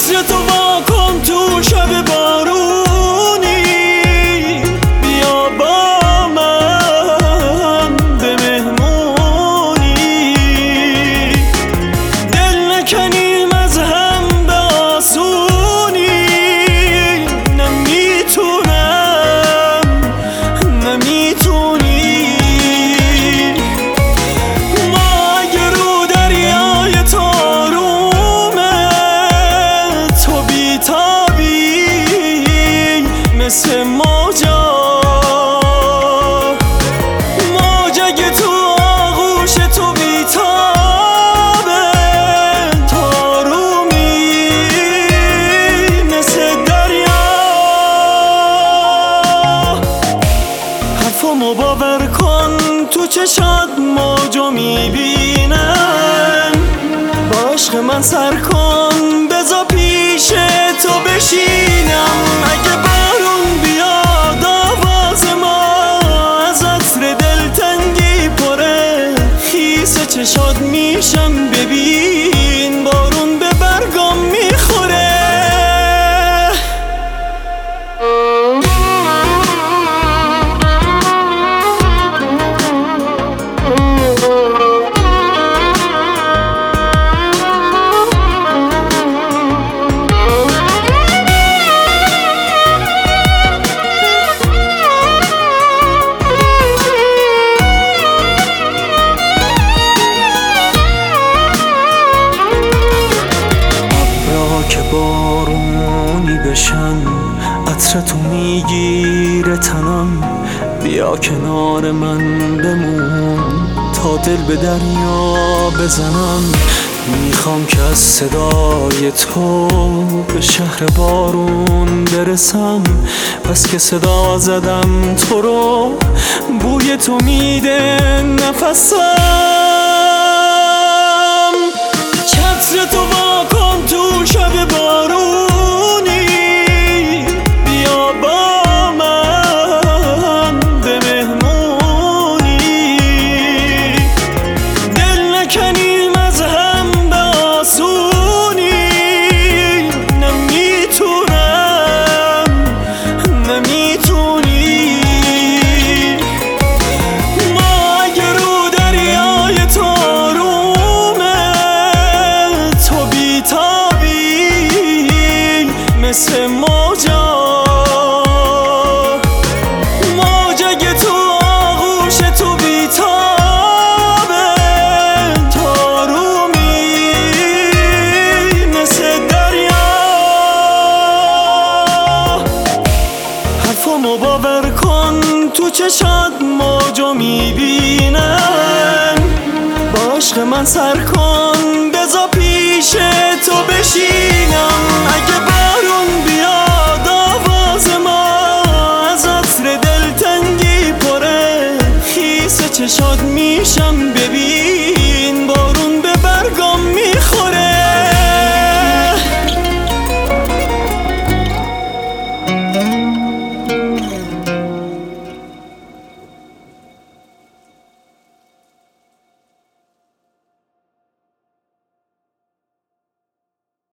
چتر تو وا کن تو شب بارونی، بیا با من به مهمونی، دل نکنیم از هم به آسونی. نمیتونی ما اگه رو دریای تارومه تو بیتابی مثل موجا، موج اگه تو آغوش تو بیتابه تارومی مثل دریا. حرفمو باور کن تو چشات موجو میبینم، با عشق من سر کن بذار پیش تو بشینم. اگه بارون بیاد آواز ما از عطر دلتنگی پره، خیس چشات میشم ببین بارون به برگام میخوره. که بارونی بشن عطر تو میگیره تنم، بیا کنار من بمون تا دل به دریا بزنم. میخوام که از صدای تو به شهر بارون برسم، پس که صدا زدم تو رو بوی تو میده نفسم. چتر تو وا کن تو شب بارونی، بیا با من به مهمونی، دل نکنیم از هم به آسونی. نمیتونی ما اگه رو دریای تارومه تو بیتابی مثل موجا، موج اگه تو آغوش تو بیتابه تارومی مثل دریا. حرفمو باور کن تو چشات موجو میبینم، با عشق من سر کن بذار پیش